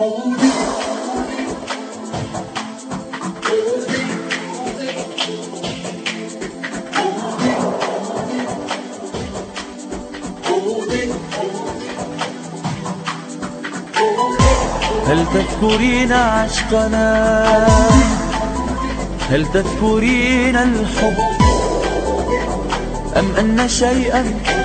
هل تذكرين عشقنا؟ هل تذكرين الحب؟ أم أن شيئا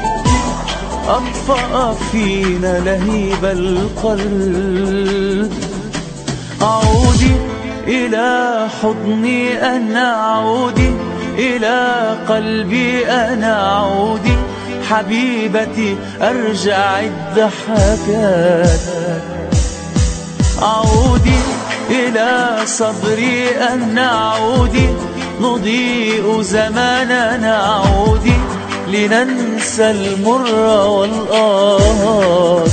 أطفأ فينا لهيب القلب؟ عودي إلى حضني أنا، عودي إلى قلبي أنا، عودي حبيبتي أرجع الضحكات. عودي إلى صبري أنا، عودي نضيء زماننا، عودي لننسى المر والآهات.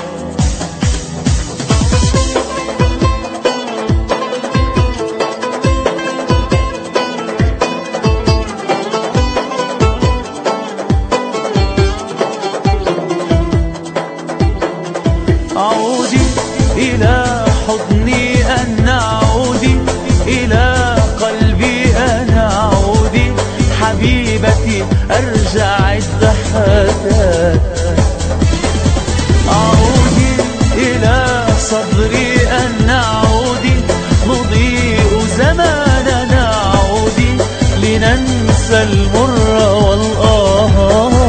عودي إلى حضني أنا، عودي إلى قلبي أنا، عودي حبيبتي أرجع الضحكات. عودي إلى صدري أنا، عودي نضيء زماننا، عودي لننسى المر والآهات.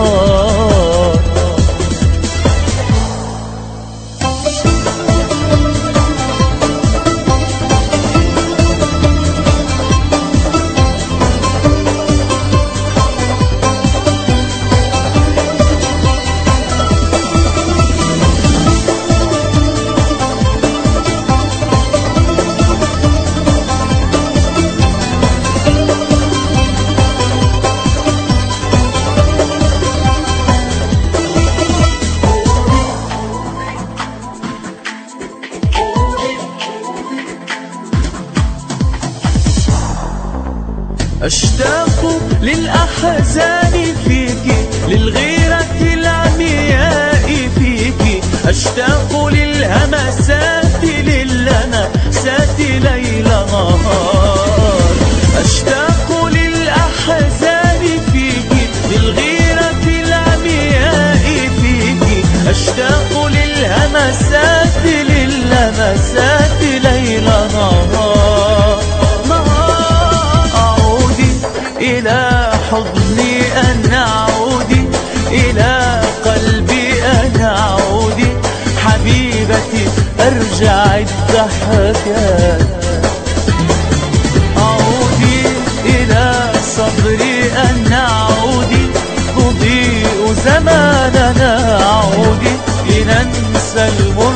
أشتاق للأحزان فيك، للغيرة العمياء فيك، أشتاق للهمسات للمسات ليل نهار. أشتاق للأحزان فيك، للغيرة العمياء فيك، أشتاق للهمسات للمسات ليل نهار. إلى حضني أنا، عودي إلى قلبي أنا، عودي حبيبتي أرجع الضحكات. عودي إلى صبري أنا، عودي تضيء زماننا، عودي لننسى المر